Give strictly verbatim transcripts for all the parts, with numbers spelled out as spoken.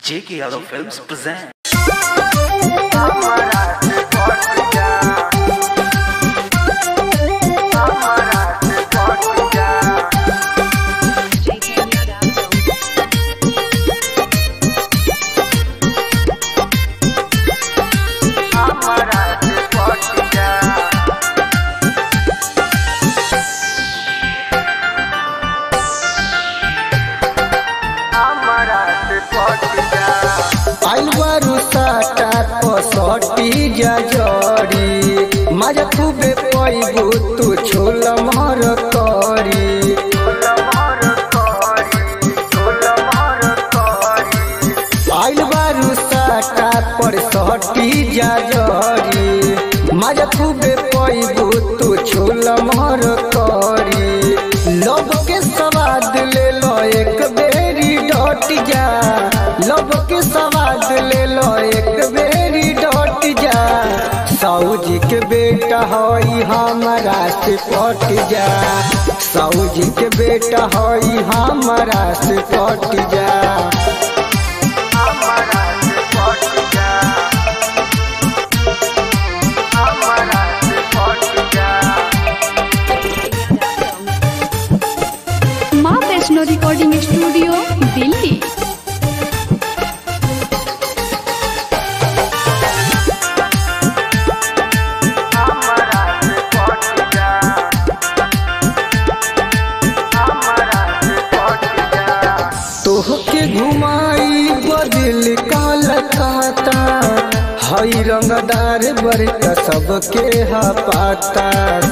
J K Yadav Films present. पसटी जा जड़ी मजा खूबे पैबू तू छोल मर करी आइल बारू साटा पर सटी जा जड़ी मजा खूबे पैबू तू छोल मर करी लब के स्वाद ले लो एक बेरी डट जा लब के स्वाद ले लो एक बेरी साऊजी के बेटा हई हमारा से पट जा साऊजी के बेटा हई हमारा से पट जा माँ वैष्णो रिकॉर्डिंग स्टूडियो दिल्ली। तोहके घुमाई बदिल कलकत्ता हई रंगदार बड़का सबके हा पाता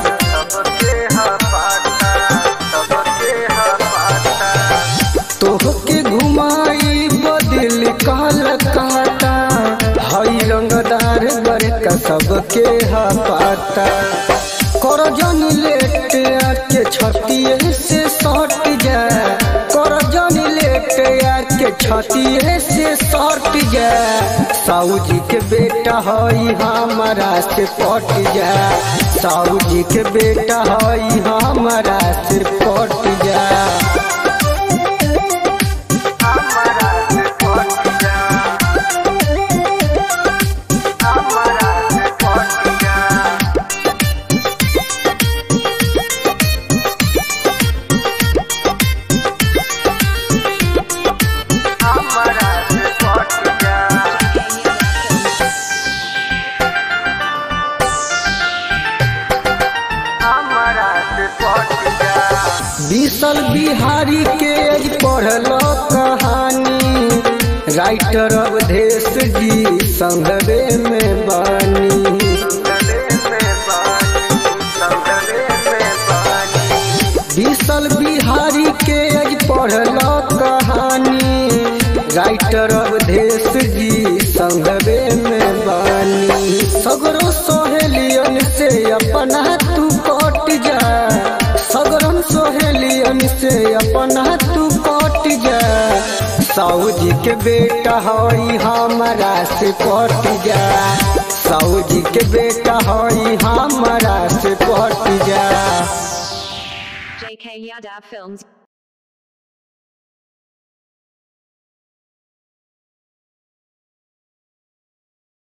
तोहके घुमाई बदिल कलकत्ता हई रंगदार बड़का सबके हा पाता कर जन लेट आके छतिए से सट जा कर जन लेट आके छतिए से सट जा साऊजी के बेटा हई हमारा से पट जा साऊजी के बेटा हई हमारा से पट जा विशल बिहारी के आज पढ़ल कहानी राइटर अवधेश जी संगवे में बानी विशल बिहारी के आज पढ़ल कहानी राइटर अवधेश जी संगवे में बानी सगरो सहेलियन से अपना तू कट जा सगरम सहेलियन से अपना तू कट जा साऊजी के बेटा हई हमारा से पट जा साऊजी के बेटा हई हमारा से पट जा J K Yadav Films.